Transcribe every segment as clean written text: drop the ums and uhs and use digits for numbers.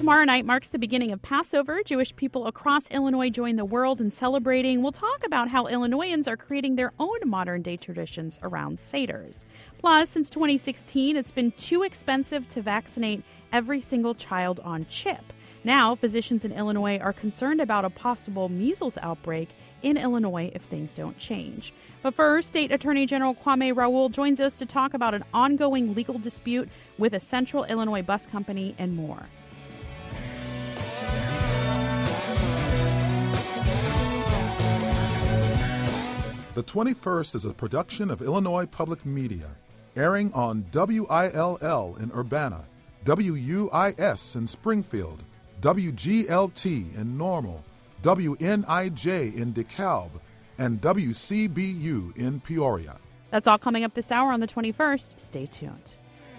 tomorrow night marks the beginning of Passover. Jewish people across Illinois join the world in celebrating. We'll talk about how Illinoisans are creating their own modern-day traditions around Seders. Plus, since 2016, it's been too expensive to vaccinate every single child on chip. Now, physicians in Illinois are concerned about a possible measles outbreak in Illinois if things don't change. But first, State Attorney General Kwame Raoul joins us to talk about an ongoing legal dispute with a Central Illinois bus company and more. The 21st is a production of Illinois Public Media, airing on WILL in Urbana, WUIS in Springfield, WGLT in Normal, WNIJ in DeKalb, and WCBU in Peoria. That's all coming up this hour on the 21st. Stay tuned.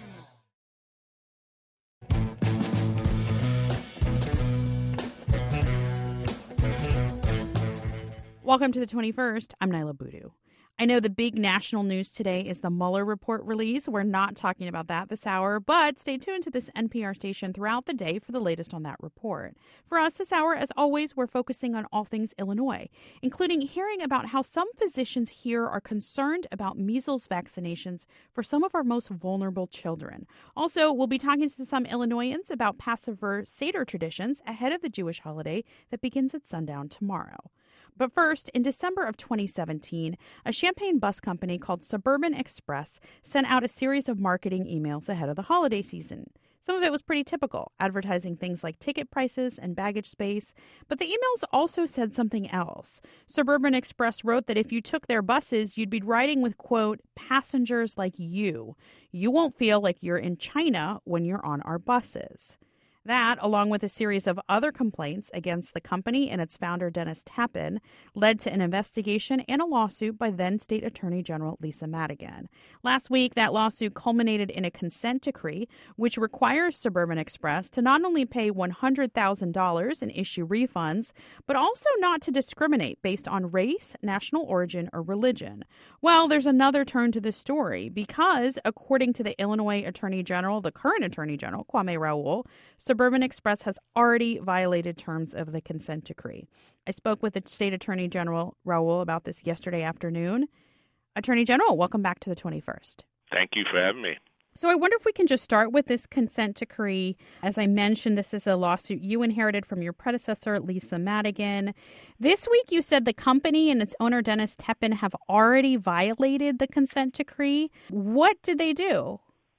Welcome to the 21st. I'm Nyla Boodoo. I know the big national news today is the Mueller report release. We're not talking about that this hour, but stay tuned to this NPR station throughout the day for the latest on that report. For us this hour, as always, we're focusing on all things Illinois, including hearing about how some physicians here are concerned about measles vaccinations for some of our most vulnerable children. Also, we'll be talking to some Illinoisans about Passover Seder traditions ahead of the Jewish holiday that begins at sundown tomorrow. But first, in December of 2017, a Champaign bus company called Suburban Express sent out a series of marketing emails ahead of the holiday season. Some of it was pretty typical, advertising things like ticket prices and baggage space. But the emails also said something else. Suburban Express wrote that if you took their buses, you'd be riding with, quote, passengers like you. You won't feel like you're in China when you're on our buses. That, along with a series of other complaints against the company and its founder, Dennis Tappan, led to an investigation and a lawsuit by then State Attorney General Lisa Madigan. Last week, that lawsuit culminated in a consent decree, which requires Suburban Express to not only pay $100,000 and issue refunds, but also not to discriminate based on race, national origin, or religion. Well, there's another turn to the story because, according to the Illinois Attorney General, the current Attorney General, Kwame Raoul, Suburban Express has already violated terms of the consent decree. I spoke with the State Attorney General Raoul about this yesterday afternoon. Attorney General, welcome back to the 21st. Thank you for having me. So I wonder if we can just start with this consent decree. As I mentioned, this is a lawsuit you inherited from your predecessor, Lisa Madigan. This week you said the company and its owner, Dennis Tappan, have already violated the consent decree. What did they do?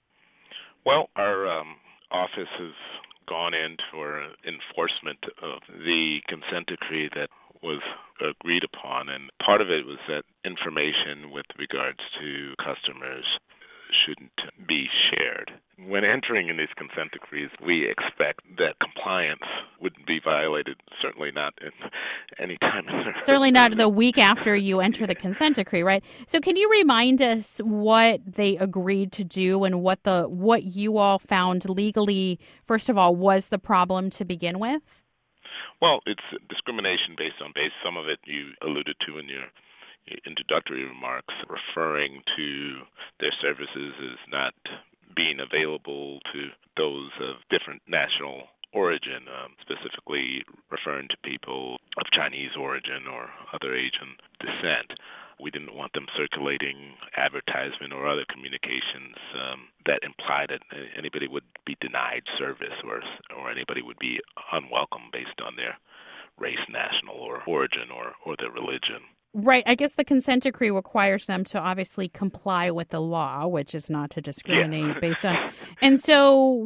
Well, our office has gone in for enforcement of the consent decree that was agreed upon, and part of it was that information with regards to customers shouldn't be shared. When entering in these consent decrees, we expect that compliance wouldn't be violated, certainly not in any time. Certainly not the week after you enter the consent decree, right? So can you remind us what they agreed to do and what you all found legally, first of all, was the problem to begin with? Well, it's discrimination based on base. Some of it you alluded to in your introductory remarks, referring to their services as not being available to those of different national origin, specifically referring to people of Chinese origin or other Asian descent. We didn't want them circulating advertisement or other communications that implied that anybody would be denied service or anybody would be unwelcome based on their race, national or origin or their religion. Right. I guess the consent decree requires them to obviously comply with the law, which is not to discriminate based on. And so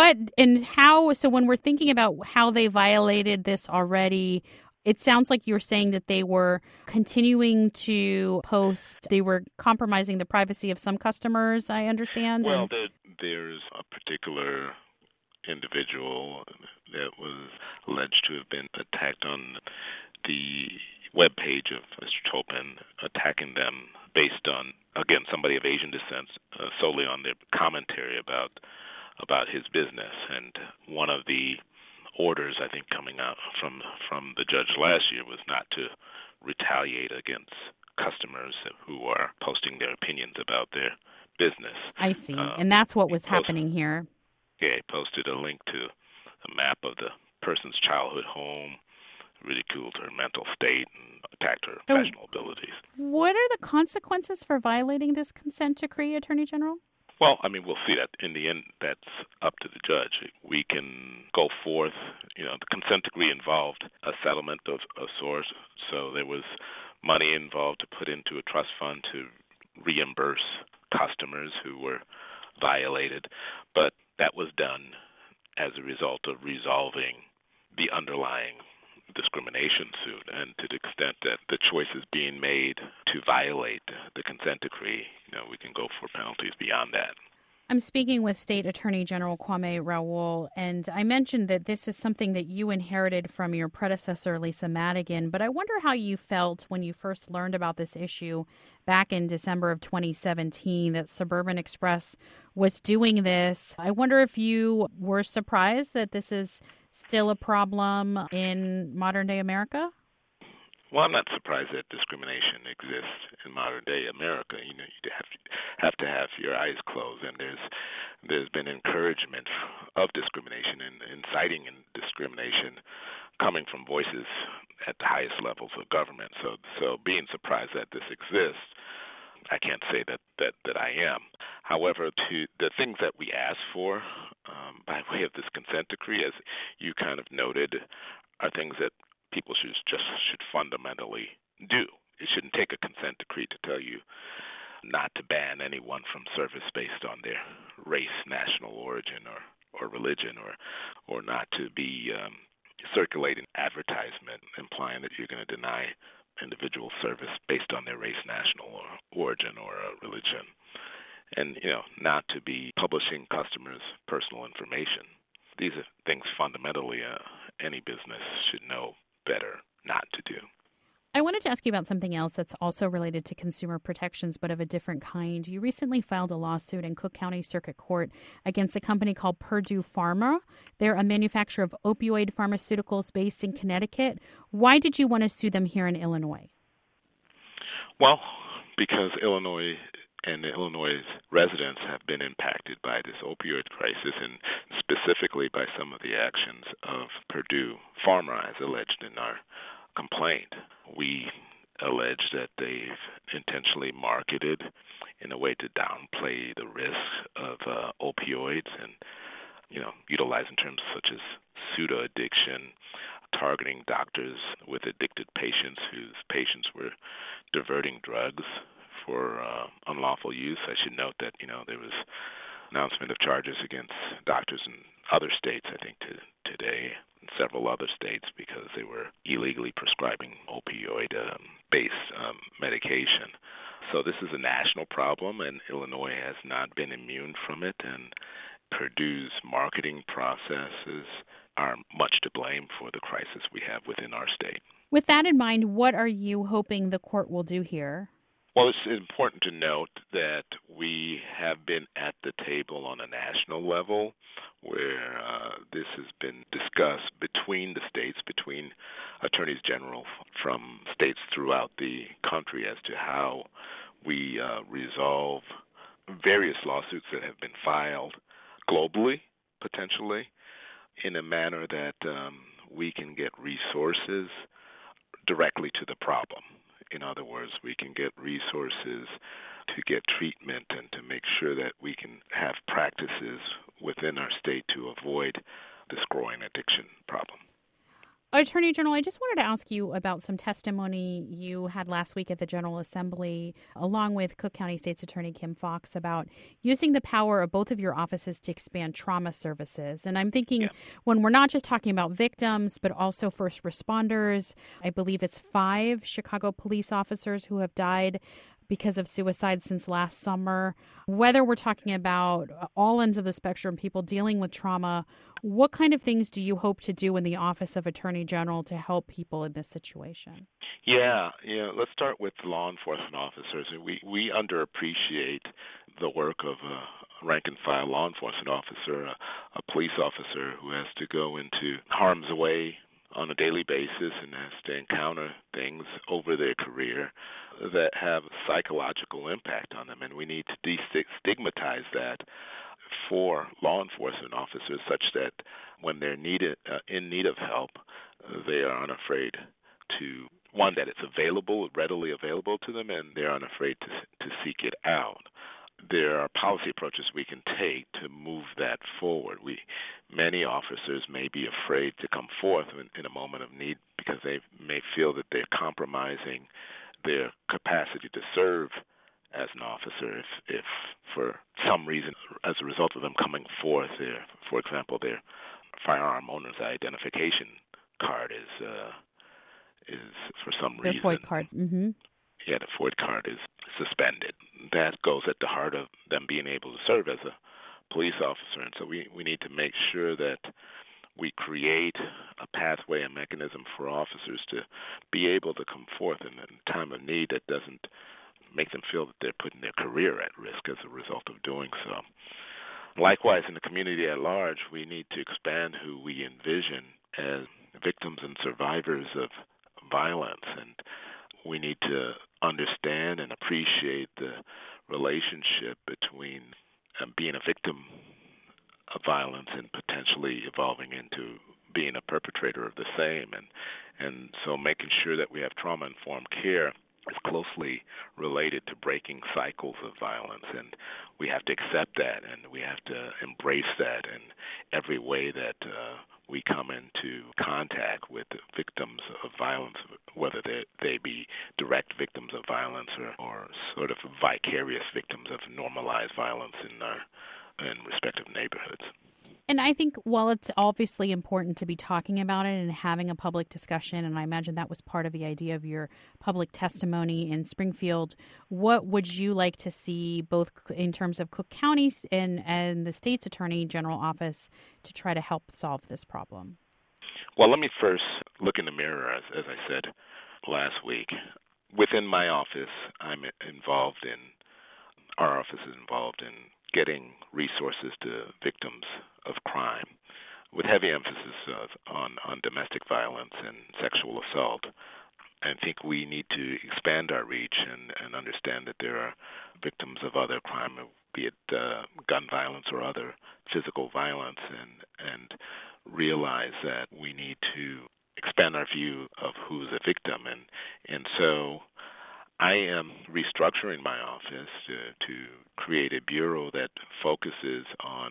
so when we're thinking about how they violated this already, it sounds like you were saying that they were continuing to post, they were compromising the privacy of some customers, I understand. Well, there's a particular individual that was alleged to have been attacked on the web page of Mr. Topin, attacking them based on, again, somebody of Asian descent, solely on their commentary about his business. And one of the orders, I think, coming out from the judge last year was not to retaliate against customers who are posting their opinions about their business. I see. And that's what was happening here. Yeah, he posted a link to a map of the person's childhood home, ridiculed her mental state, and attacked her professional abilities. What are the consequences for violating this consent decree, Attorney General? Well, I mean, we'll see that in the end. That's up to the judge. We can go forth. The consent decree involved a settlement of sorts, so there was money involved to put into a trust fund to reimburse customers who were violated, but that was done as a result of resolving the underlying discrimination suit, and to the extent that the choice is being made to violate the consent decree, we can go for penalties beyond that. I'm speaking with State Attorney General Kwame Raoul, and I mentioned that this is something that you inherited from your predecessor, Lisa Madigan, but I wonder how you felt when you first learned about this issue back in December of 2017, that Suburban Express was doing this. I wonder if you were surprised that this is still a problem in modern-day America? Well, I'm not surprised that discrimination exists in modern-day America. You have to have your eyes closed, and there's been encouragement of discrimination and inciting discrimination coming from voices at the highest levels of government. So being surprised that this exists, I can't say that I am. However, to the things that we ask for by way of this consent decree, as you kind of noted, are things that people should fundamentally do. It shouldn't take a consent decree to tell you not to ban anyone from service based on their race, national origin, or religion, or not to be circulating advertisement implying that you're going to deny individual service based on their race, national origin, or religion, and not to be publishing customers' personal information. These are things fundamentally any business should know better not to do. I wanted to ask you about something else that's also related to consumer protections, but of a different kind. You recently filed a lawsuit in Cook County Circuit Court against a company called Purdue Pharma. They're a manufacturer of opioid pharmaceuticals based in Connecticut. Why did you want to sue them here in Illinois? Well, because Illinois and Illinois' residents have been impacted by this opioid crisis, and specifically by some of the actions of Purdue Pharma, as alleged in our complaint. We allege that they've intentionally marketed in a way to downplay the risks of opioids and, utilizing terms such as pseudo-addiction, targeting doctors with addicted patients whose patients were diverting drugs for unlawful use. I should note that, there was announcement of charges against doctors in other states, I think, today, and several other states, because they were illegally prescribing opioid-based medication. So this is a national problem, and Illinois has not been immune from it, and Purdue's marketing processes are much to blame for the crisis we have within our state. With that in mind, what are you hoping the court will do here? Well, it's important to note that we have been at the table on a national level where this has been discussed between the states, between attorneys general from states throughout the country as to how we resolve various lawsuits that have been filed globally, potentially, in a manner that we can get resources directly to the problem. In other words, we can get resources to get treatment and to make sure that we can have practices within our state to avoid this growing addiction problem. Attorney General, I just wanted to ask you about some testimony you had last week at the General Assembly, along with Cook County State's Attorney Kim Foxx, about using the power of both of your offices to expand trauma services. And I'm thinking when we're not just talking about victims, but also first responders, I believe it's 5 Chicago police officers who have died because of suicide since last summer. Whether we're talking about all ends of the spectrum, people dealing with trauma, what kind of things do you hope to do in the Office of Attorney General to help people in this situation? Yeah, let's start with law enforcement officers. We underappreciate the work of a rank-and-file law enforcement officer, a police officer who has to go into harm's way on a daily basis and has to encounter things over their career that have psychological impact on them. And we need to destigmatize that for law enforcement officers such that when they're in need of help, they are unafraid to, one, that it's readily available to them, and they're unafraid to seek it out. There are policy approaches we can take to move that forward. Many officers may be afraid to come forth in a moment of need because they may feel that they're compromising their capacity to serve as an officer if for some reason, as a result of them coming forth, for example, their firearm owner's identification card is for some reason. Their FOID card. Mm-hmm. Yeah, the FOID card is suspended. That goes at the heart of them being able to serve as a police officer. And so we need to make sure that we create a pathway, a mechanism for officers to be able to come forth in a time of need that doesn't make them feel that they're putting their career at risk as a result of doing so. Likewise, in the community at large, we need to expand who we envision as victims and survivors of violence, and we need to understand and appreciate the relationship between being a victim of violence and potentially evolving into being a perpetrator of the same. And so making sure that we have trauma-informed care is closely related to breaking cycles of violence, and we have to accept that, and we have to embrace that in every way that we come into contact with victims of violence, whether they be direct victims of violence or sort of vicarious victims of normalized violence in respective neighborhoods. And I think while it's obviously important to be talking about it and having a public discussion, and I imagine that was part of the idea of your public testimony in Springfield, what would you like to see both in terms of Cook County and the state's Attorney General office to try to help solve this problem? Well, let me first look in the mirror, as I said last week. Within my office, our office is involved in getting resources to victims of crime, with heavy emphasis on domestic violence and sexual assault. I think we need to expand our reach and understand that there are victims of other crime, be it gun violence or other physical violence, and realize that we need to expand our view of who's a victim. And so I am restructuring my office to create a bureau that focuses on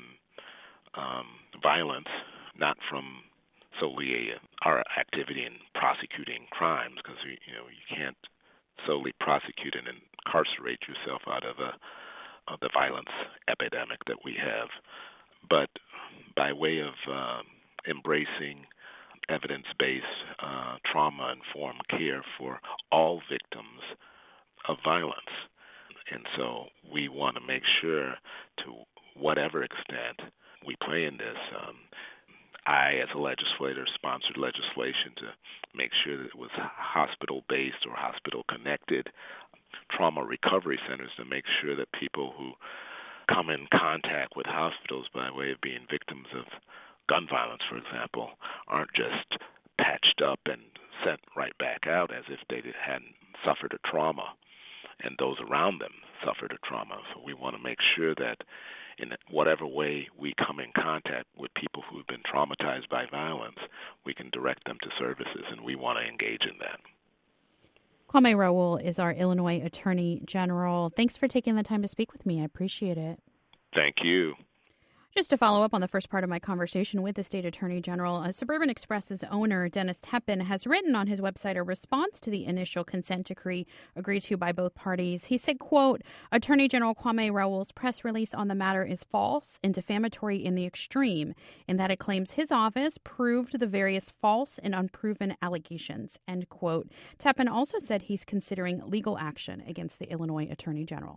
violence, not from solely our activity in prosecuting crimes, because you can't solely prosecute and incarcerate yourself out of the violence epidemic that we have, but by way of embracing evidence-based trauma-informed care for all victims of violence. And so we want to make sure, to whatever extent we play in this, I, as a legislator, sponsored legislation to make sure that it was hospital-based or hospital-connected trauma recovery centers, to make sure that people who come in contact with hospitals by way of being victims of gun violence, for example, aren't just patched up and sent right back out as if they hadn't suffered a trauma, and those around them suffered a trauma. So we want to make sure that in whatever way we come in contact with people who've been traumatized by violence, we can direct them to services, and we want to engage in that. Kwame Raoul is our Illinois Attorney General. Thanks for taking the time to speak with me. I appreciate it. Thank you. Just to follow up on the first part of my conversation with the State Attorney General, Suburban Express's owner, Dennis Teppen, has written on his website a response to the initial consent decree agreed to by both parties. He said, quote, Attorney General Kwame Raoul's press release on the matter is false and defamatory in the extreme, in that it claims his office proved the various false and unproven allegations, end quote. Teppen also said he's considering legal action against the Illinois Attorney General.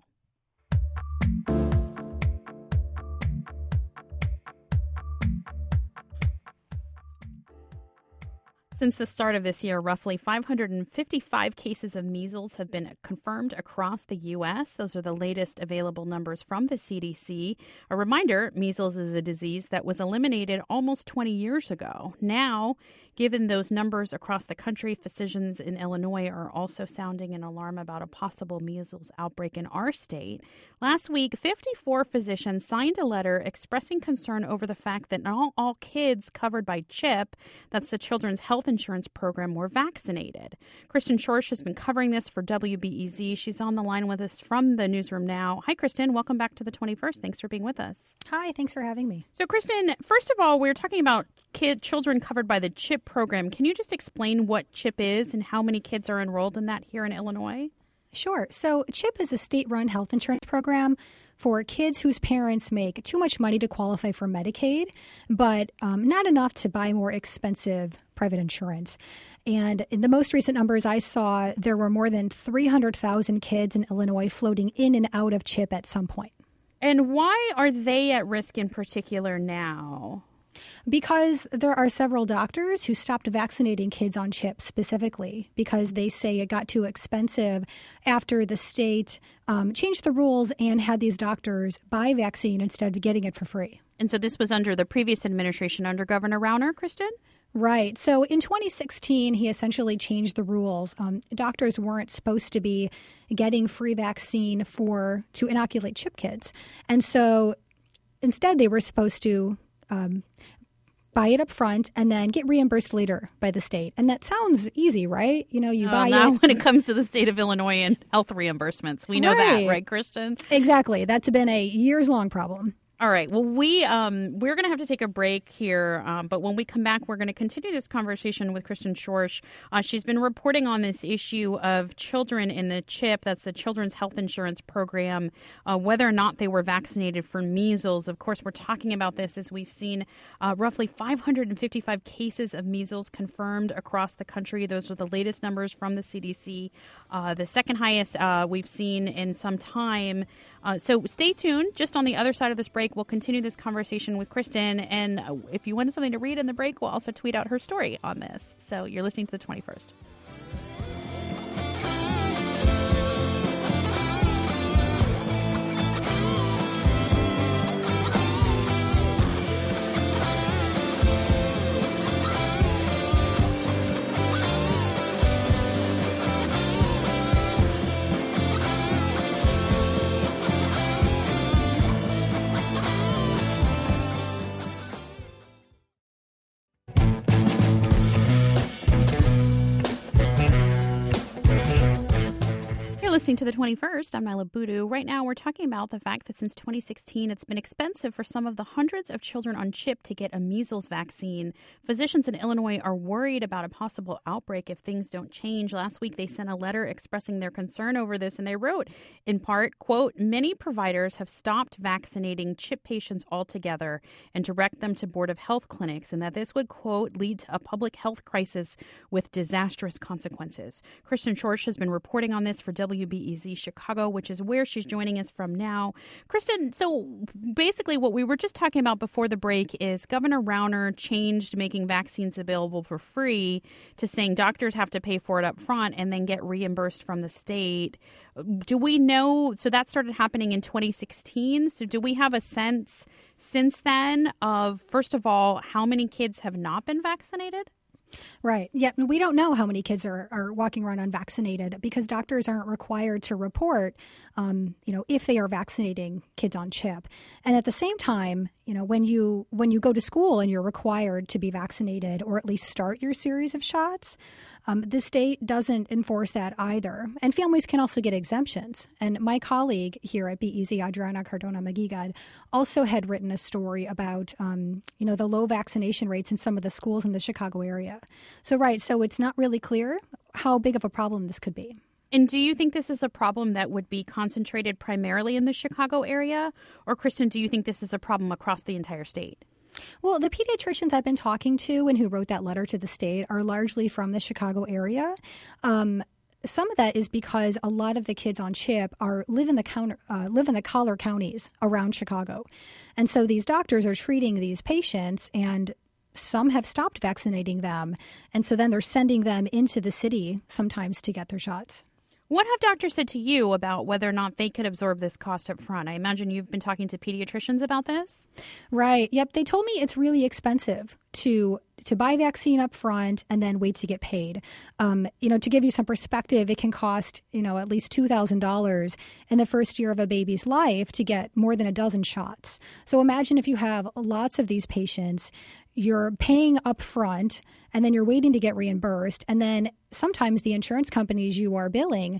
Since the start of this year, roughly 555 cases of measles have been confirmed across the U.S. Those are the latest available numbers from the CDC. A reminder, measles is a disease that was eliminated almost 20 years ago. Now, given those numbers across the country, physicians in Illinois are also sounding an alarm about a possible measles outbreak in our state. Last week, 54 physicians signed a letter expressing concern over the fact that not all kids covered by CHIP, that's the Children's Health Insurance Program, were vaccinated. Kristen Schorsch has been covering this for WBEZ. She's on the line with us from the newsroom now. Hi, Kristen. Welcome back to the 21st. Thanks for being with us. Hi, thanks for having me. So, Kristen, first of all, we're talking about children covered by the CHIP program. Can you just explain what CHIP is and how many kids are enrolled in that here in Illinois? Sure. So CHIP is a state-run health insurance program for kids whose parents make too much money to qualify for Medicaid, but not enough to buy more expensive private insurance. And in the most recent numbers I saw, there were more than 300,000 kids in Illinois floating in and out of CHIP at some point. And why are they at risk in particular now? Because there are several doctors who stopped vaccinating kids on CHIP specifically because they say it got too expensive after the state changed the rules and had these doctors buy vaccine instead of getting it for free. And so this was under the previous administration under Governor Rauner, Kristen? Right. So in 2016, he essentially changed the rules. Doctors weren't supposed to be getting free vaccine to inoculate CHIP kids. And so instead, they were supposed to buy it up front and then get reimbursed later by the state. And that sounds easy, right? You know, you buy now it. When it comes to the state of Illinois and health reimbursements, we know that, right, Kristen? Exactly. That's been a years-long problem. All right. Well, we're going to have to take a break here, but when we come back, we're going to continue this conversation with Kristen Schorsch. She's been reporting on this issue of children in the CHIP, that's the Children's Health Insurance Program, whether or not they were vaccinated for measles. Of course, we're talking about this as we've seen roughly 555 cases of measles confirmed across the country. Those are the latest numbers from the CDC, the second highest we've seen in some time. So stay tuned. Just on the other side of this break, we'll continue this conversation with Kristen. And if you wanted something to read in the break, we'll also tweet out her story on this. So you're listening to the 21st. Listening to the 21st, I'm Nyla Boodoo. Right now, we're talking about the fact that since 2016, it's been expensive for some of the hundreds of children on CHIP to get a measles vaccine. Physicians in Illinois are worried about a possible outbreak if things don't change. Last week, they sent a letter expressing their concern over this, and they wrote, in part, quote, many providers have stopped vaccinating CHIP patients altogether and direct them to Board of Health clinics, and that this would, quote, lead to a public health crisis with disastrous consequences. Kristen Schorsch has been reporting on this for WBEZ Chicago, which is where she's joining us from now. Kristen, so basically what we were just talking about before the break is Governor Rauner changed making vaccines available for free to saying doctors have to pay for it up front and then get reimbursed from the state. Do we know, so that started happening in 2016. So do we have a sense since then of, first of all, how many kids have not been vaccinated? Right. Yeah. We don't know how many kids are walking around unvaccinated because doctors aren't required to report, if they are vaccinating kids on CHIP. And at the same time, when you go to school and you're required to be vaccinated or at least start your series of shots, the state doesn't enforce that either. And families can also get exemptions. And my colleague here at BEZ, Adriana Cardona-Magigad, also had written a story about, the low vaccination rates in some of the schools in the Chicago area. So it's not really clear how big of a problem this could be. And do you think this is a problem that would be concentrated primarily in the Chicago area? Or, Kristen, do you think this is a problem across the entire state? Well, the pediatricians I've been talking to and who wrote that letter to the state are largely from the Chicago area. Some of that is because a lot of the kids on CHIP live in the collar counties around Chicago. And so these doctors are treating these patients, and some have stopped vaccinating them. And so then they're sending them into the city sometimes to get their shots. What have doctors said to you about whether or not they could absorb this cost up front? I imagine you've been talking to pediatricians about this. Right. Yep. They told me it's really expensive to buy vaccine up front and then wait to get paid. To give you some perspective, it can cost, at least $2,000 in the first year of a baby's life to get more than a dozen shots. So imagine if you have lots of these patients, you're paying up front and then you're waiting to get reimbursed. And then sometimes the insurance companies you are billing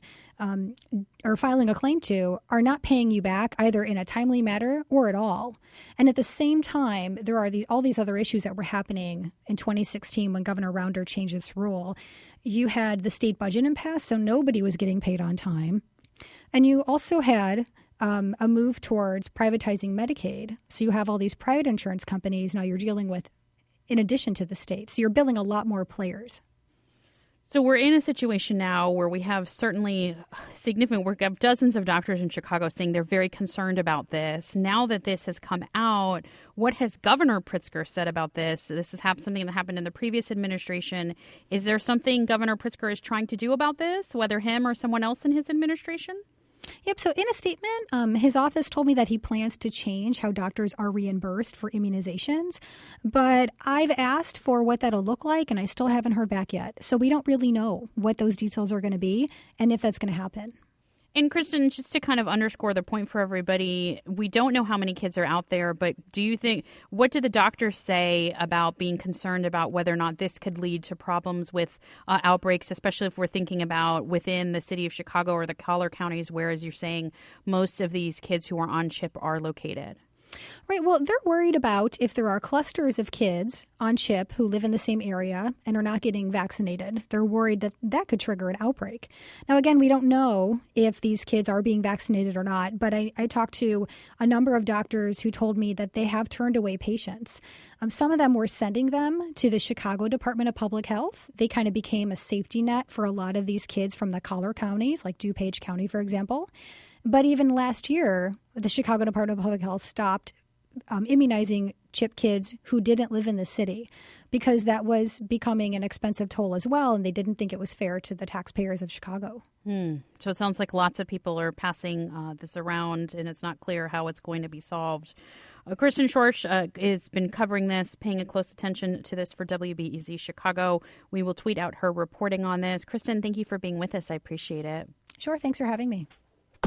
or filing a claim to are not paying you back either in a timely manner or at all. And at the same time, there are all these other issues that were happening in 2016 when Governor Rounder changed his rule. You had the state budget impasse, so nobody was getting paid on time. And you also had a move towards privatizing Medicaid. So you have all these private insurance companies now you're dealing with in addition to the state. So you're billing a lot more players. So we're in a situation now where we have certainly significant work of dozens of doctors in Chicago saying they're very concerned about this. Now that this has come out, what has Governor Pritzker said about this? This is something that happened in the previous administration. Is there something Governor Pritzker is trying to do about this, whether him or someone else in his administration? Yep. So in a statement, his office told me that he plans to change how doctors are reimbursed for immunizations. But I've asked for what that'll look like, and I still haven't heard back yet. So we don't really know what those details are going to be and if that's going to happen. And Kristen, just to kind of underscore the point for everybody, we don't know how many kids are out there, but what do the doctors say about being concerned about whether or not this could lead to problems with outbreaks, especially if we're thinking about within the city of Chicago or the collar counties where, as you're saying, most of these kids who are on CHIP are located? Right. Well, they're worried about if there are clusters of kids on CHIP who live in the same area and are not getting vaccinated. They're worried that that could trigger an outbreak. Now, again, we don't know if these kids are being vaccinated or not, but I talked to a number of doctors who told me that they have turned away patients. Some of them were sending them to the Chicago Department of Public Health. They kind of became a safety net for a lot of these kids from the collar counties, like DuPage County, for example. But even last year, the Chicago Department of Public Health stopped immunizing CHIP kids who didn't live in the city because that was becoming an expensive toll as well, and they didn't think it was fair to the taxpayers of Chicago. So it sounds like lots of people are passing this around, and it's not clear how it's going to be solved. Kristen Schorsch has been covering this, paying a close attention to this for WBEZ Chicago. We will tweet out her reporting on this. Kristen, thank you for being with us. I appreciate it. Sure. Thanks for having me.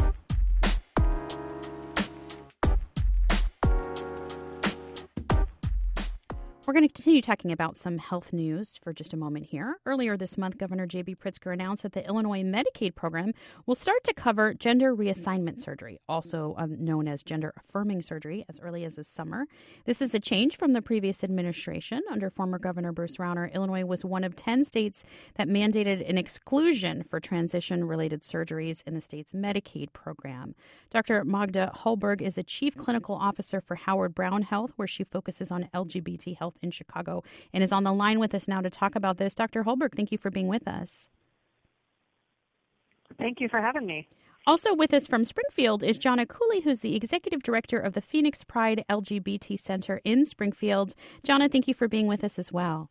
We're going to continue talking about some health news for just a moment here. Earlier this month, Governor J.B. Pritzker announced that the Illinois Medicaid program will start to cover gender reassignment surgery, also known as gender-affirming surgery, as early as this summer. This is a change from the previous administration. Under former Governor Bruce Rauner, Illinois was one of 10 states that mandated an exclusion for transition-related surgeries in the state's Medicaid program. Dr. Magda Holberg is a chief clinical officer for Howard Brown Health, where she focuses on LGBT health in Chicago, and is on the line with us now to talk about this. Dr. Holberg, thank you for being with us. Thank you for having me. Also with us from Springfield is Jonna Cooley, who's the executive director of the Phoenix Pride LGBT Center in Springfield. Jonna, thank you for being with us as well.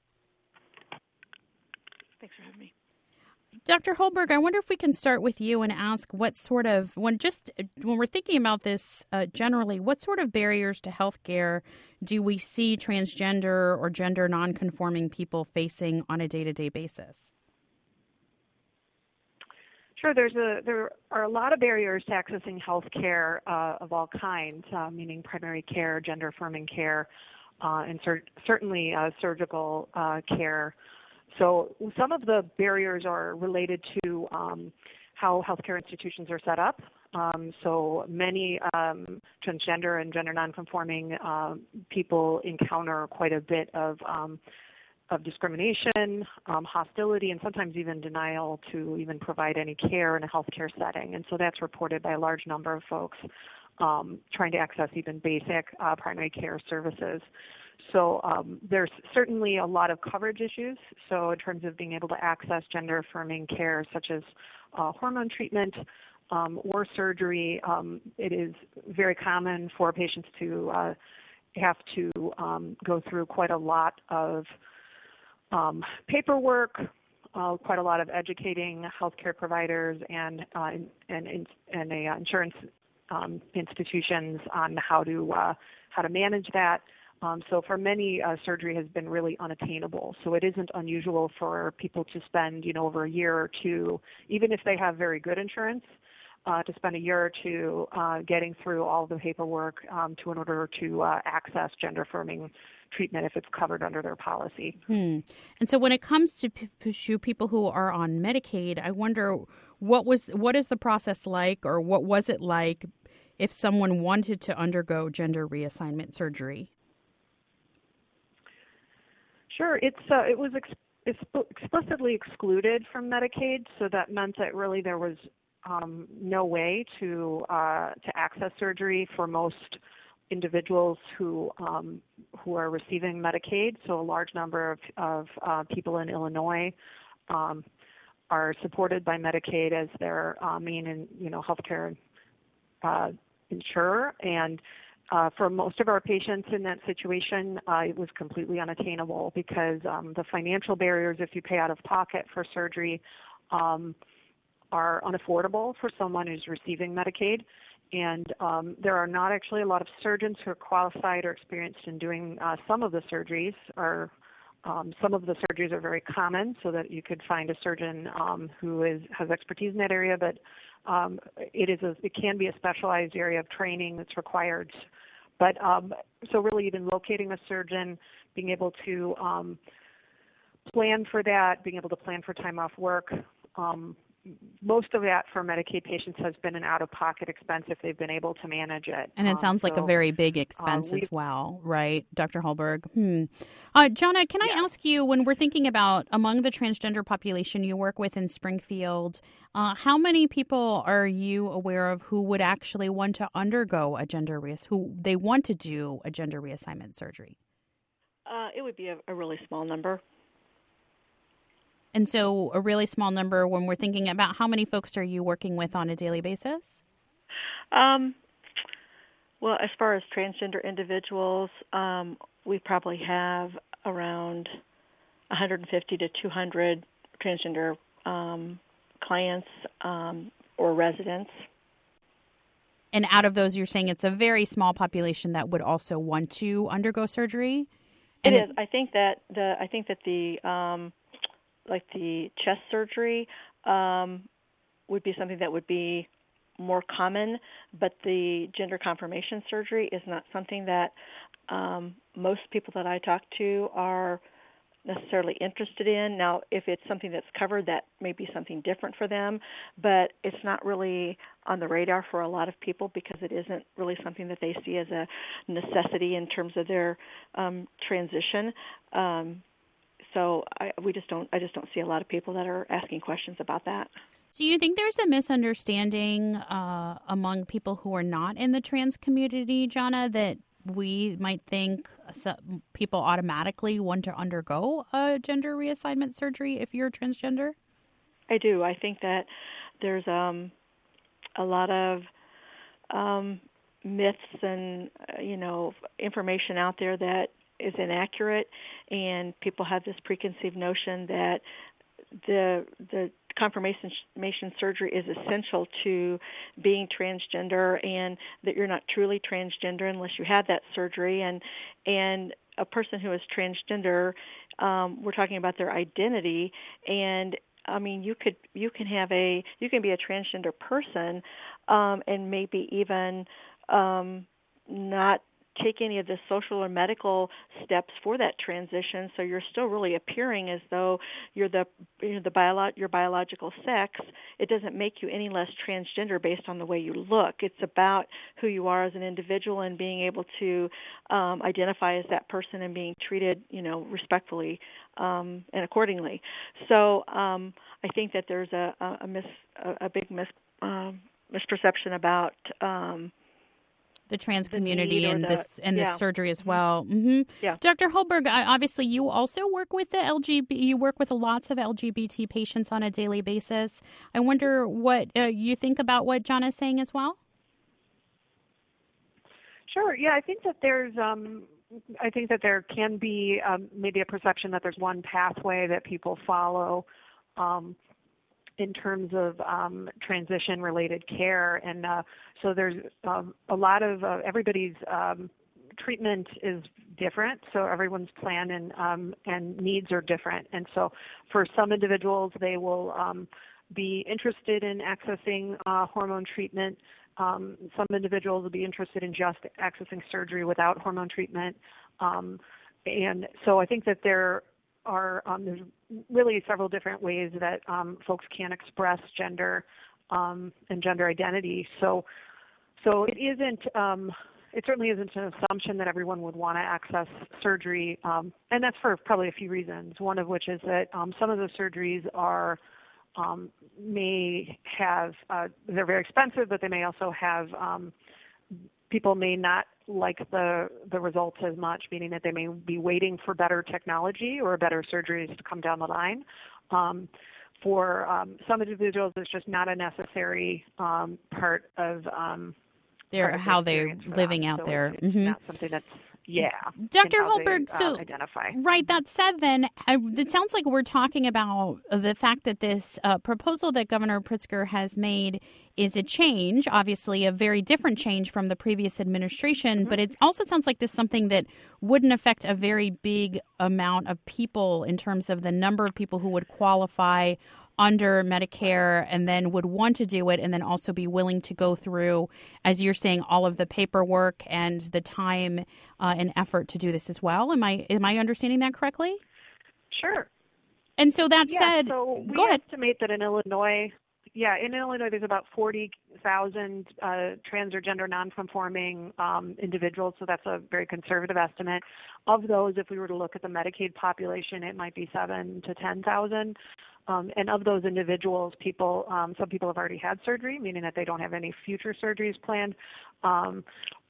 Thanks for having me. Dr. Holberg, I wonder if we can start with you and ask what sort of, when we're thinking about this generally, what sort of barriers to health care do we see transgender or gender nonconforming people facing on a day-to-day basis? Sure. There are a lot of barriers to accessing health care of all kinds, meaning primary care, gender-affirming care, and certainly surgical care. So some of the barriers are related to how healthcare institutions are set up. So many transgender and gender nonconforming people encounter quite a bit of discrimination, hostility, and sometimes even denial to even provide any care in a healthcare setting. And so that's reported by a large number of folks trying to access even basic primary care services. So there's certainly a lot of coverage issues. So in terms of being able to access gender-affirming care, such as hormone treatment or surgery, it is very common for patients to have to go through quite a lot of paperwork, quite a lot of educating healthcare providers and insurance institutions on how to manage that. So for many, surgery has been really unattainable. So it isn't unusual for people to spend, over a year or two, even if they have very good insurance, to spend a year or two getting through all the paperwork in order to access gender affirming treatment if it's covered under their policy. And so when it comes to people who are on Medicaid, I wonder what is the process like, or what was it like if someone wanted to undergo gender reassignment surgery? Sure. It was explicitly excluded from Medicaid, so that meant that really there was no way to access surgery for most individuals who are receiving Medicaid. So a large number of people in Illinois are supported by Medicaid as their main healthcare insurer, and for most of our patients in that situation, it was completely unattainable because the financial barriers, if you pay out of pocket for surgery, are unaffordable for someone who's receiving Medicaid. And there are not actually a lot of surgeons who are qualified or experienced in doing some of the surgeries. Some of the surgeries are very common, so that you could find a surgeon who has expertise in that area, but it can be a specialized area of training that's required. But so really, even locating a surgeon, being able to plan for that, being able to plan for time off work. Most of that for Medicaid patients has been an out-of-pocket expense if they've been able to manage it. And it sounds like a very big expense as well, right, Dr. Hallberg? Jonna, can I ask you, when we're thinking about among the transgender population you work with in Springfield, how many people are you aware of who would actually want to undergo who they want to do a gender reassignment surgery? It would be a really small number. And so a really small number when we're thinking about how many folks are you working with on a daily basis? Well, as far as transgender individuals, we probably have around 150 to 200 transgender clients or residents. And out of those, you're saying it's a very small population that would also want to undergo surgery? It is. I think that the chest surgery would be something that would be more common, but the gender confirmation surgery is not something that most people that I talk to are necessarily interested in. Now, if it's something that's covered, that may be something different for them, but it's not really on the radar for a lot of people because it isn't really something that they see as a necessity in terms of their transition. So I just don't see a lot of people that are asking questions about that. Do you think there's a misunderstanding among people who are not in the trans community, Jonna, that we might think people automatically want to undergo a gender reassignment surgery if you're transgender? I do. I think that there's a lot of myths and information out there that is inaccurate, and people have this preconceived notion that the confirmation surgery is essential to being transgender, and that you're not truly transgender unless you have that surgery. And a person who is transgender, we're talking about their identity, and I mean, you can be a transgender person, and maybe even not take any of the social or medical steps for that transition, so you're still really appearing as though you're your biological sex. It doesn't make you any less transgender based on the way you look. It's about who you are as an individual and being able to identify as that person and being treated, respectfully and accordingly. So I think that there's a big misperception about the trans community and this surgery as well. Mm-hmm. Yeah. Dr. Hallberg, obviously you also work with you work with lots of LGBT patients on a daily basis. I wonder what you think about what Jonna is saying as well? Sure. Yeah, I think that there can be maybe a perception that there's one pathway that people follow in terms of transition-related care, and so there's a lot of everybody's treatment is different, so everyone's plan and needs are different, and so for some individuals, they will be interested in accessing hormone treatment. Some individuals will be interested in just accessing surgery without hormone treatment. And so I think that there are there's really several different ways that folks can express gender and gender identity. So it isn't, it certainly isn't an assumption that everyone would want to access surgery, and that's for probably a few reasons. One of which is that some of the surgeries are may have they're very expensive, but they may also have people may not like the results as much, meaning that they may be waiting for better technology or better surgeries to come down the line. For some individuals, it's just not a necessary part of how they're living out there. It's not something that's Dr. Holberg, so identify. Right. That said, then it sounds like we're talking about the fact that this proposal that Governor Pritzker has made is a change, obviously a very different change from the previous administration. But it also sounds like this is something that wouldn't affect a very big amount of people in terms of the number of people who would qualify under Medicare and then would want to do it and then also be willing to go through, as you're saying, all of the paperwork and the time and effort to do this as well. Am I understanding that correctly? Sure. And so that said, so go ahead. We estimate that in Illinois, there's about 40,000 trans or gender nonconforming individuals, so that's a very conservative estimate. Of those, if we were to look at the Medicaid population, it might be 7,000 to 10,000. And of those individuals, some people have already had surgery, meaning that they don't have any future surgeries planned. And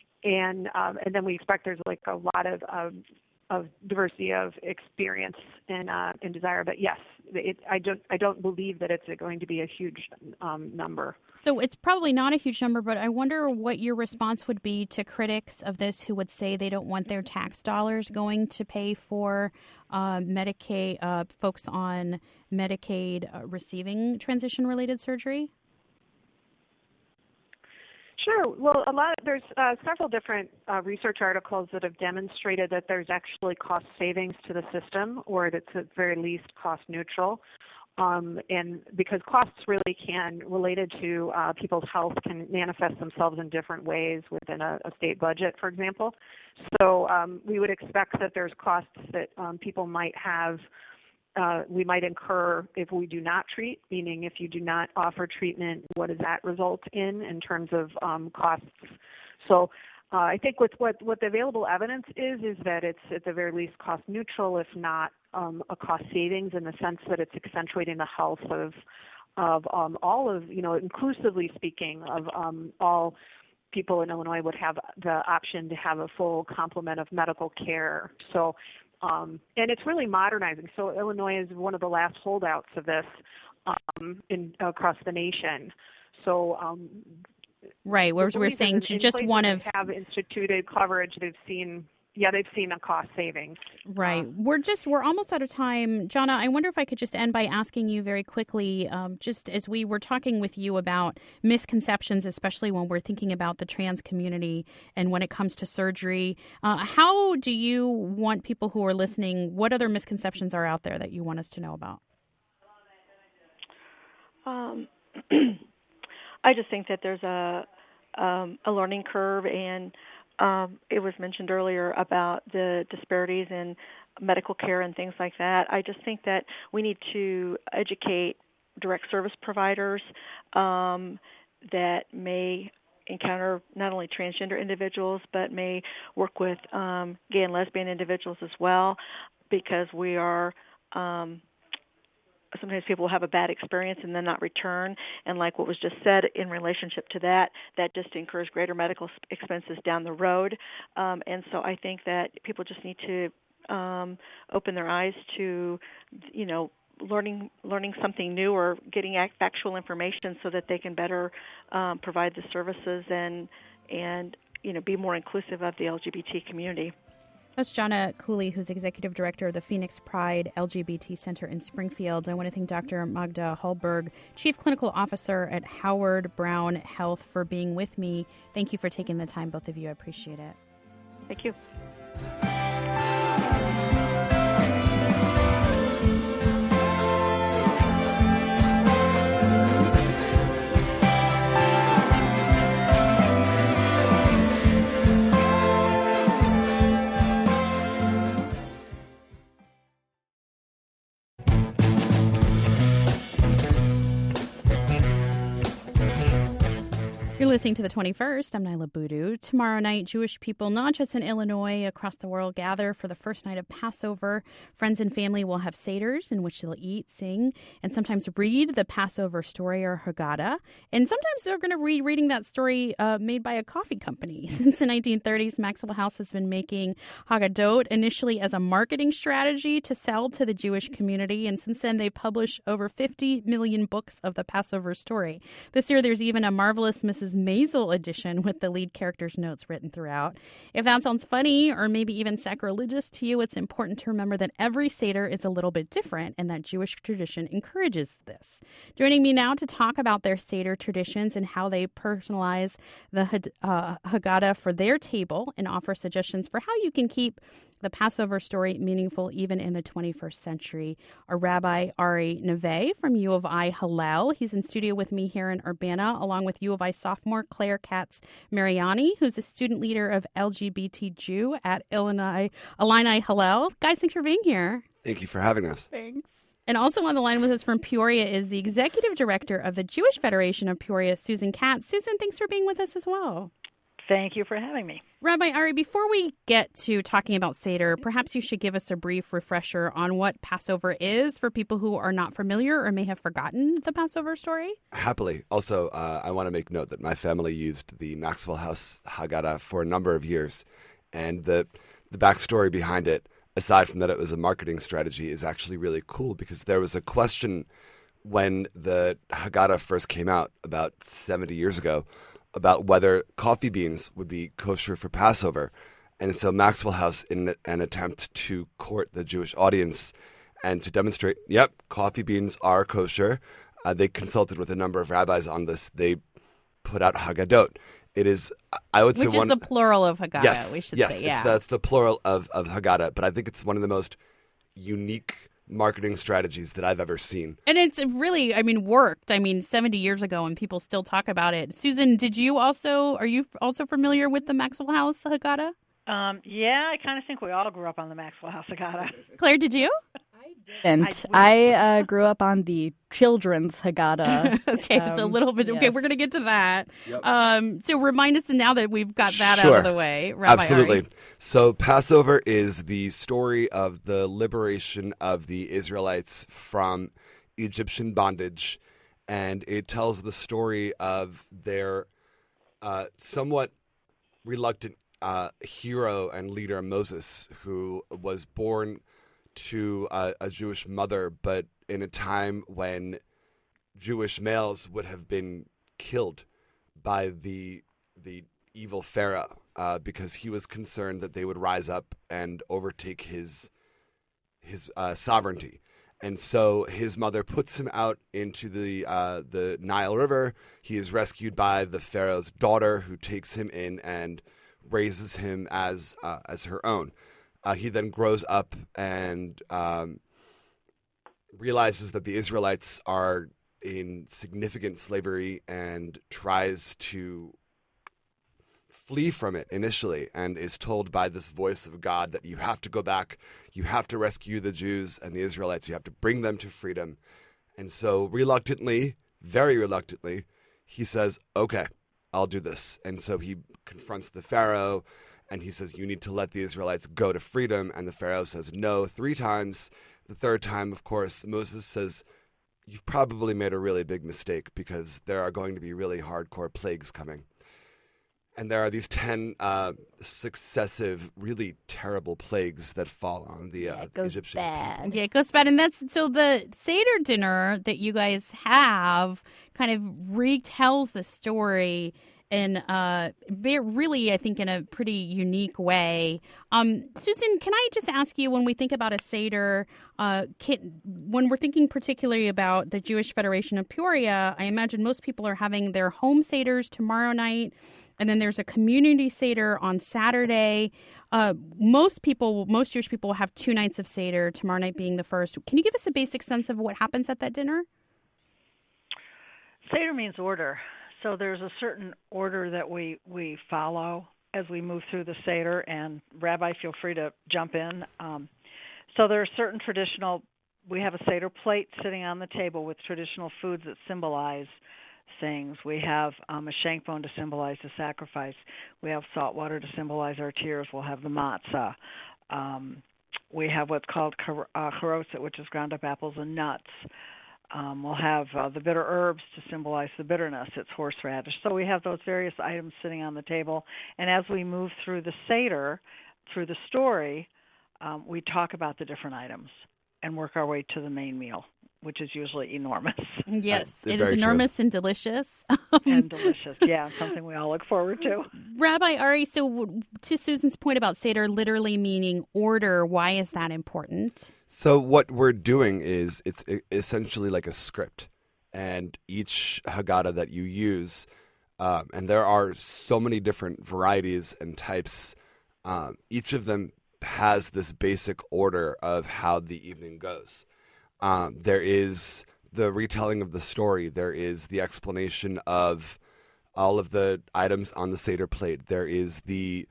then we expect there's like a lot of diversity of experience and desire. But yes, I don't believe that it's going to be a huge number. So it's probably not a huge number, but I wonder what your response would be to critics of this who would say they don't want their tax dollars going to pay for Medicaid folks on Medicaid receiving transition-related surgery. Sure. Well, there's several different research articles that have demonstrated that there's actually cost savings to the system, or that's at very least cost neutral. And because costs really related to people's health, can manifest themselves in different ways within a state budget, for example. So we would expect that there's costs that people might have. We might incur if we do not treat, meaning if you do not offer treatment, what does that result in terms of costs? So I think what the available evidence is that it's at the very least cost neutral, if not a cost savings, in the sense that it's accentuating the health of all of, inclusively speaking, of all people in Illinois would have the option to have a full complement of medical care. So. And it's really modernizing. So Illinois is one of the last holdouts of this across the nation. So right, where we're saying just one of have instituted coverage, they've seen a cost savings. Right. We're almost out of time. Jonna, I wonder if I could just end by asking you very quickly, just as we were talking with you about misconceptions, especially when we're thinking about the trans community and when it comes to surgery, how do you want people who are listening, what other misconceptions are out there that you want us to know about? I just think that there's a learning curve, and it was mentioned earlier about the disparities in medical care and things like that. I just think that we need to educate direct service providers that may encounter not only transgender individuals, but may work with gay and lesbian individuals as well, because we are sometimes people will have a bad experience and then not return. And like what was just said in relationship to that just incurs greater medical expenses down the road. And so I think that people just need to open their eyes to, learning something new or getting factual information so that they can better provide the services and be more inclusive of the LGBT community. That's Jonna Cooley, who's Executive Director of the Phoenix Pride LGBT Center in Springfield. I want to thank Dr. Magda Hallberg, Chief Clinical Officer at Howard Brown Health, for being with me. Thank you for taking the time, both of you. I appreciate it. Thank you. You're listening to The 21st. I'm Nyla Boodoo. Tomorrow night, Jewish people, not just in Illinois, across the world, gather for the first night of Passover. Friends and family will have seders in which they'll eat, sing, and sometimes read the Passover story or Haggadah. And sometimes they're going to be reading that story made by a coffee company. Since the 1930s, Maxwell House has been making Haggadot initially as a marketing strategy to sell to the Jewish community. And since then, they've published over 50 million books of the Passover story. This year, there's even a marvelous Mrs. Maisel edition with the lead character's notes written throughout. If that sounds funny or maybe even sacrilegious to you, it's important to remember that every Seder is a little bit different and that Jewish tradition encourages this. Joining me now to talk about their Seder traditions and how they personalize the Haggadah for their table and offer suggestions for how you can keep the Passover story meaningful even in the 21st century are Rabbi Ari Neve from U of I Hillel. He's in studio with me here in Urbana, along with U of I sophomore Claire Katz-Mariani, who's a student leader of LGBT Jew at Illini Hillel. Guys, thanks for being here. Thank you for having us. Thanks. And also on the line with us from Peoria is the executive director of the Jewish Federation of Peoria, Susan Katz. Susan, thanks for being with us as well. Thank you for having me. Rabbi Ari, before we get to talking about Seder, perhaps you should give us a brief refresher on what Passover is for people who are not familiar or may have forgotten the Passover story. Happily. Also, I want to make note that my family used the Maxwell House Haggadah for a number of years. And the backstory behind it, aside from that it was a marketing strategy, is actually really cool because there was a question when the Haggadah first came out about 70 years ago about whether coffee beans would be kosher for Passover. And so Maxwell House, in an attempt to court the Jewish audience and to demonstrate, yep, coffee beans are kosher, they consulted with a number of rabbis on this. They put out Haggadot. It is, I would say, which is the plural of Haggadah, yes, we should yes, say. Yeah, that's the plural of Haggadah. But I think it's one of the most unique marketing strategies that I've ever seen. And it's really, worked. 70 years ago and people still talk about it. Susan, are you also familiar with the Maxwell House Haggadah? Yeah, I kind of think we all grew up on the Maxwell House Haggadah. Claire, did you? didn't. I grew up on the children's Haggadah. Okay, it's a little bit. Okay, yes. We're going to get to that. Yep. So remind us now that we've got that Sure. out of the way. Rabbi Absolutely. Ari. So Passover is the story of the liberation of the Israelites from Egyptian bondage, and it tells the story of their somewhat reluctant hero and leader Moses, who was born to a Jewish mother, but in a time when Jewish males would have been killed by the evil Pharaoh because he was concerned that they would rise up and overtake his sovereignty. And so his mother puts him out into the Nile River. He is rescued by the Pharaoh's daughter, who takes him in and raises him as her own. He then grows up and realizes that the Israelites are in significant slavery and tries to flee from it initially, and is told by this voice of God that you have to go back, you have to rescue the Jews and the Israelites, you have to bring them to freedom. And so reluctantly, very reluctantly, he says, okay, I'll do this. And so he confronts the Pharaoh, and he says, you need to let the Israelites go to freedom. And the Pharaoh says no 3 times. The 3rd time, of course, Moses says, you've probably made a really big mistake because there are going to be really hardcore plagues coming. And there are these 10 successive, really terrible plagues that fall on the it goes Egyptian bad. people. Yeah, it goes bad. And that's so the Seder dinner that you guys have kind of retells the story in really, I think, in a pretty unique way. Susan, can I just ask you, when we think about a Seder, when we're thinking particularly about the Jewish Federation of Peoria, I imagine most people are having their home Seders tomorrow night, and then there's a community Seder on Saturday. Most Jewish people will have 2 nights of Seder, tomorrow night being the first. Can you give us a basic sense of what happens at that dinner? Seder means order. So there's a certain order that we follow as we move through the Seder, and Rabbi, feel free to jump in. So there are certain we have a Seder plate sitting on the table with traditional foods that symbolize things. We have a shank bone to symbolize the sacrifice. We have salt water to symbolize our tears. We'll have the matzah. We have what's called charotza, which is ground up apples and nuts. We'll have the bitter herbs to symbolize the bitterness. It's horseradish. So we have those various items sitting on the table. And as we move through the Seder, through the story, we talk about the different items and work our way to the main meal, which is usually enormous. Yes, it is enormous and delicious. And delicious, yeah, something we all look forward to. Rabbi Ari, so to Susan's point about Seder literally meaning order, why is that important? So what we're doing is it's essentially like a script, and each Haggadah that you use, and there are so many different varieties and types, each of them has this basic order of how the evening goes. There is the retelling of the story. There is the explanation of all of the items on the Seder plate. There is the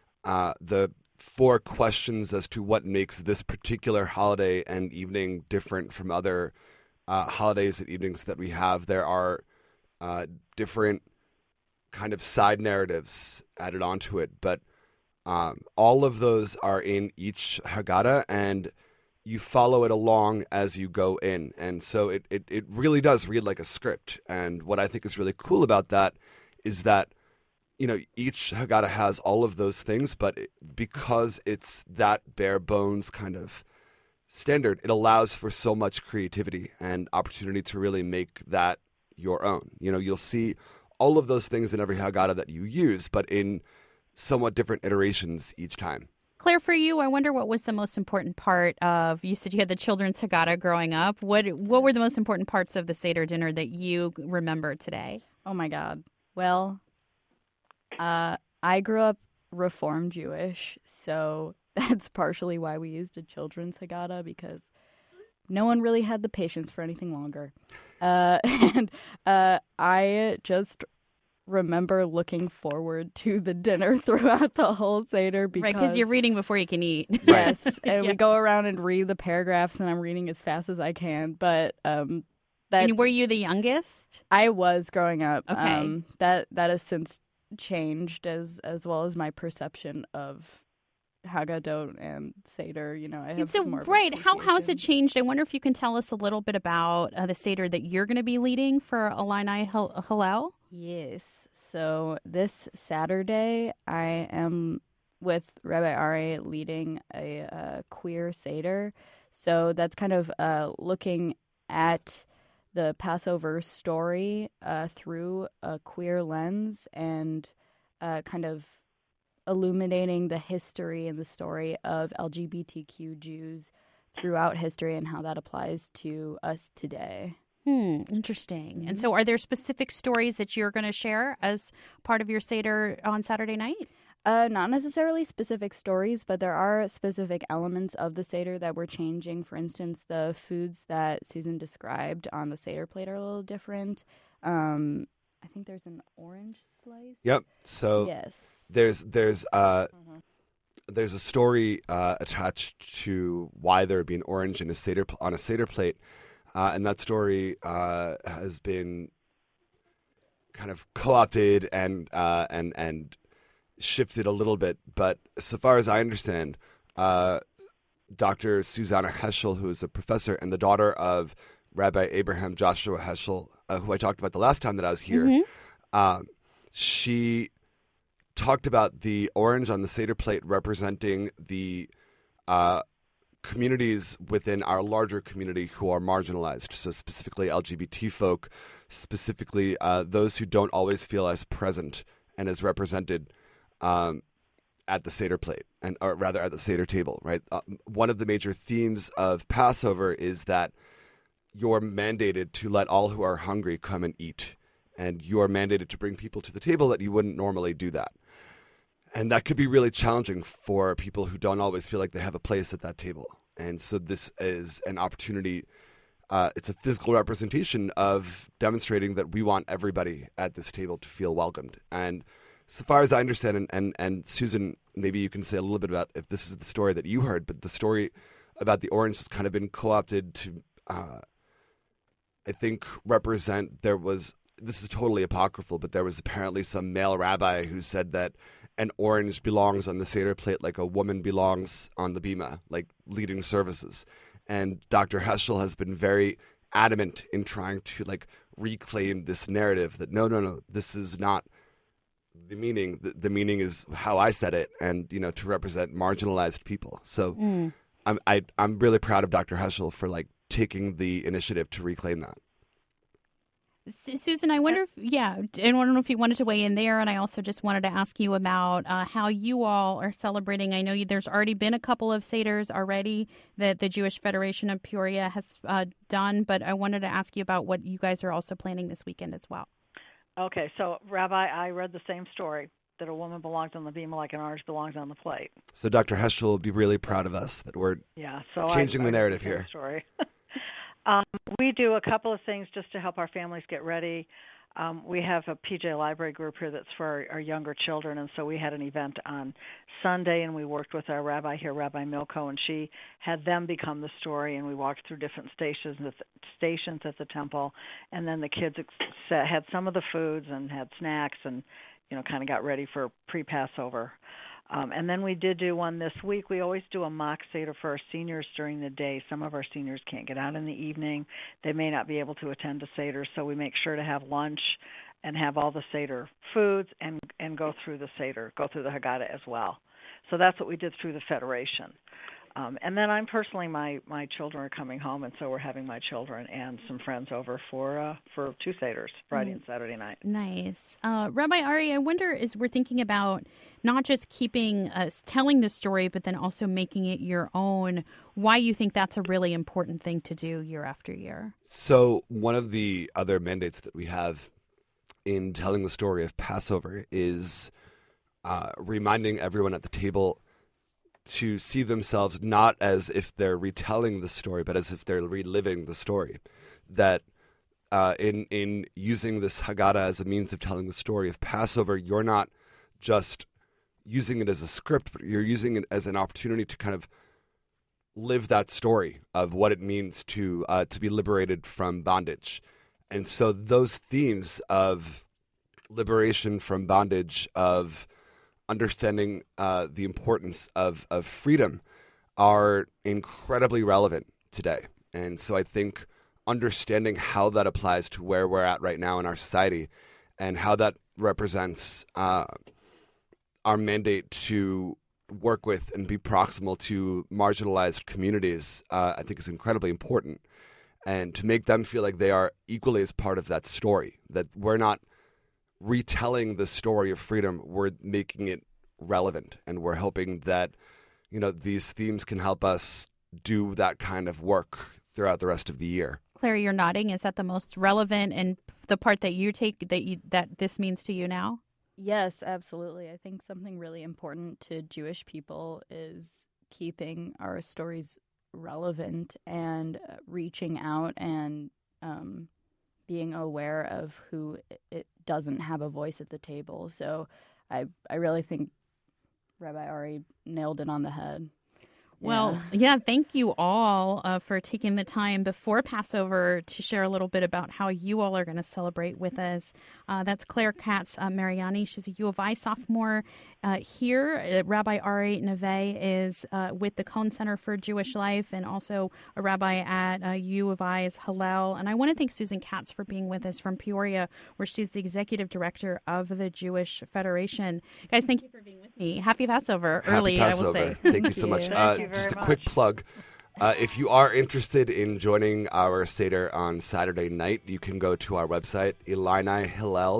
4 questions as to what makes this particular holiday and evening different from other holidays and evenings that we have. There are different kind of side narratives added onto it, but all of those are in each Haggadah, and you follow it along as you go in. And so it really does read like a script. And what I think is really cool about that is that, you know, each Haggadah has all of those things, but because it's that bare bones kind of standard, it allows for so much creativity and opportunity to really make that your own. You know, you'll see all of those things in every Haggadah that you use, but in somewhat different iterations each time. Claire, for you, I wonder what was the most important part of, you said you had the children's Haggadah growing up. What were the most important parts of the Seder dinner that you remember today? Oh, my God. Well, I grew up Reform Jewish, so that's partially why we used a children's Haggadah, because no one really had the patience for anything longer. And I just remember looking forward to the dinner throughout the whole Seder because you're reading before you can eat. Yes, and we go around and read the paragraphs, and I'm reading as fast as I can. But and were you the youngest? I was growing up. Okay. That has since changed as well as my perception of Haggadot and Seder. You know, I have more right. How has it changed? I wonder if you can tell us a little bit about the Seder that you're going to be leading for Illini Hillel. Yes. So this Saturday, I am with Rabbi Ari leading a queer Seder. So that's kind of looking at the Passover story through a queer lens and kind of illuminating the history and the story of LGBTQ Jews throughout history and how that applies to us today. Interesting. And so are there specific stories that you're going to share as part of your Seder on Saturday night? Not necessarily specific stories, but there are specific elements of the Seder that we're changing. For instance, the foods that Susan described on the Seder plate are a little different. I think there's an orange slice. Yep. So yes. There's a story attached to why there would be an orange in on a Seder plate. And that story has been kind of co-opted and shifted a little bit. But so far as I understand, Dr. Susanna Heschel, who is a professor and the daughter of Rabbi Abraham Joshua Heschel, who I talked about the last time that I was here, she talked about the orange on the Seder plate representing the communities within our larger community who are marginalized, so specifically LGBT folk, specifically those who don't always feel as present and is represented at the Seder plate, or rather at the Seder table, right? One of the major themes of Passover is that you're mandated to let all who are hungry come and eat, and you're mandated to bring people to the table that you wouldn't normally do that. And that could be really challenging for people who don't always feel like they have a place at that table. And so this is an opportunity. It's a physical representation of demonstrating that we want everybody at this table to feel welcomed. And so far as I understand, and Susan, maybe you can say a little bit about if this is the story that you heard, but the story about the orange has kind of been co-opted to, I think, represent, this is totally apocryphal, but there was apparently some male rabbi who said that an orange belongs on the Seder plate like a woman belongs on the bima, like leading services. And Dr. Heschel has been very adamant in trying to reclaim this narrative that no, this is not the meaning. The meaning is how I said it, and to represent marginalized people. So I'm really proud of Dr. Heschel for taking the initiative to reclaim that. Susan, I wonder I don't know if you wanted to weigh in there, and I also just wanted to ask you about how you all are celebrating. I know there's already been a couple of Seders already that the Jewish Federation of Peoria has done, but I wanted to ask you about what you guys are also planning this weekend as well. Okay, so Rabbi, I read the same story, that a woman belongs on the bima like an orange belongs on the plate. So Dr. Heschel will be really proud of us that we're changing the narrative here. Story. We do a couple of things just to help our families get ready. We have a PJ Library group here that's for our younger children, and so we had an event on Sunday, and we worked with our rabbi here, Rabbi Milko, and she had them become the story, and we walked through different stations at the temple, and then the kids had some of the foods and had snacks and kind of got ready for pre-Passover. And then we did do one this week. We always do a mock Seder for our seniors during the day. Some of our seniors can't get out in the evening. They may not be able to attend a Seder, so we make sure to have lunch and have all the Seder foods and go through the Seder, go through the Haggadah as well. So that's what we did through the Federation. And then I'm personally, my children are coming home, and so we're having my children and some friends over for 2 Seders, Friday and Saturday night. Nice. Rabbi Ari, I wonder, as we're thinking about not just telling the story, but then also making it your own, why you think that's a really important thing to do year after year. So one of the other mandates that we have in telling the story of Passover is reminding everyone at the table to see themselves not as if they're retelling the story, but as if they're reliving the story. That in using this Haggadah as a means of telling the story of Passover, you're not just using it as a script, but you're using it as an opportunity to kind of live that story of what it means to be liberated from bondage. And so those themes of liberation from bondage, of understanding the importance of freedom are incredibly relevant today. And so I think understanding how that applies to where we're at right now in our society and how that represents our mandate to work with and be proximal to marginalized communities, I think is incredibly important. And to make them feel like they are equally as part of that story, that we're not retelling the story of freedom, we're making it relevant, and we're hoping that these themes can help us do that kind of work throughout the rest of the year. Claire, you're nodding. Is that the most relevant and the part that you take that this means to you now? Yes, absolutely. I think something really important to Jewish people is keeping our stories relevant and reaching out and being aware of who it doesn't have a voice at the table. So I really think Rabbi Ari nailed it on the head. Well, yeah, thank you all for taking the time before Passover to share a little bit about how you all are going to celebrate with us. That's Claire Katz Mariani. She's a U of I sophomore here. Rabbi Ari Neve is with the Cohen Center for Jewish Life and also a rabbi at U of I's Hillel. And I want to thank Susan Katz for being with us from Peoria, where she's the executive director of the Jewish Federation. Guys, thank you for being with me. Happy Passover early, Happy Passover. I will say. Thank you so much. Just a quick plug. If you are interested in joining our Seder on Saturday night, you can go to our website, IlliniHillel.org,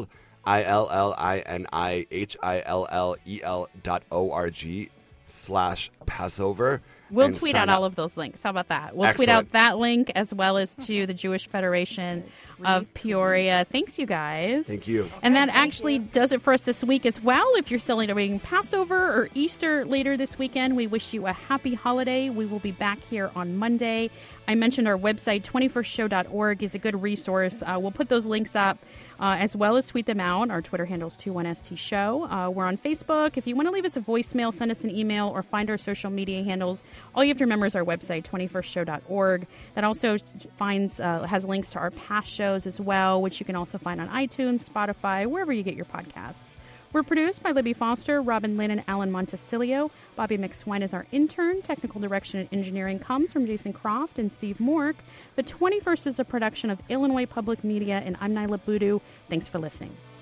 ILLINIHILLEL.org/Passover. We'll and tweet sign out up. all of those links. How about that? We'll tweet Excellent. out that link as well as to the Jewish Federation of Peoria. Thanks, you guys. Thank you. And that actually does it for us this week as well. If you're celebrating Passover or Easter later this weekend, we wish you a happy holiday. We will be back here on Monday. I mentioned our website, 21stshow.org, is a good resource. We'll put those links up as well as tweet them out. Our Twitter handle is 21ST Show. We're on Facebook. If you want to leave us a voicemail, send us an email or find our social media handles. All you have to remember is our website, 21stshow.org. That also has links to our past shows as well, which you can also find on iTunes, Spotify, wherever you get your podcasts. We're produced by Libby Foster, Robin Lynn, and Alan Montecillo. Bobby McSwine is our intern. Technical direction and engineering comes from Jason Croft and Steve Mork. The 21st is a production of Illinois Public Media, and I'm Nyla Boodoo. Thanks for listening.